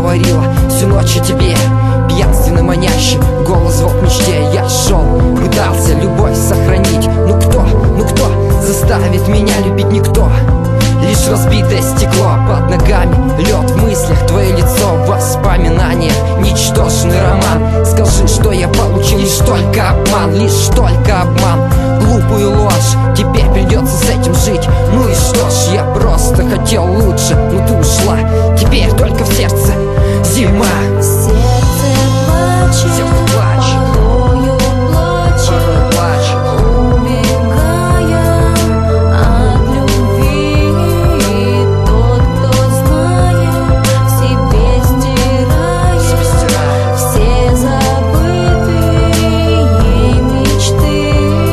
говорила всю ночь о тебе. Пьянственно манящий голос звук в мечте. Я шел, пытался любовь сохранить. Ну кто заставит меня любить? Никто. Лишь разбитое стекло под ногами, лед в мыслях, твое лицо в воспоминаниях. Ничтожный роман. Скажи, что я получил? Лишь только обман, лишь только обман. Глупую ложь, теперь придется с этим жить. Ну и что ж, я просто хотел лучше, но ты ушла. Теперь только в сердце зима. Сердце плачет, порою плачет, убегая от любви. Тот, кто знает, в себе стирает все забытые мечты.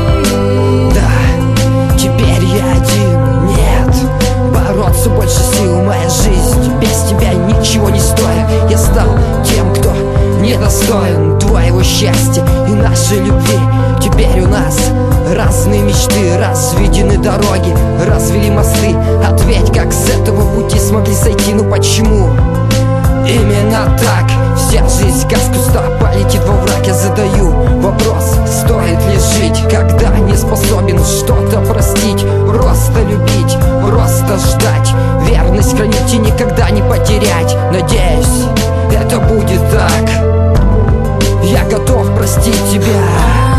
Да, теперь я один, нет, бороться больше сил. Моя жизнь без тебя ничего не стоит. Я стал тем, кто недостоин твоего счастья и нашей любви. Теперь у нас разные мечты, разведены дороги, развели мосты. Ответь, как с этого пути смогли сойти? Ну почему именно так? Вся жизнь как с куста полетит во враг. Я задаю вопрос, стоит ли жить, когда не способен что-то простить? Просто любить, просто ждать, верность хранить и никогда не потерять. Надеюсь, это будет так. Я готов простить тебя.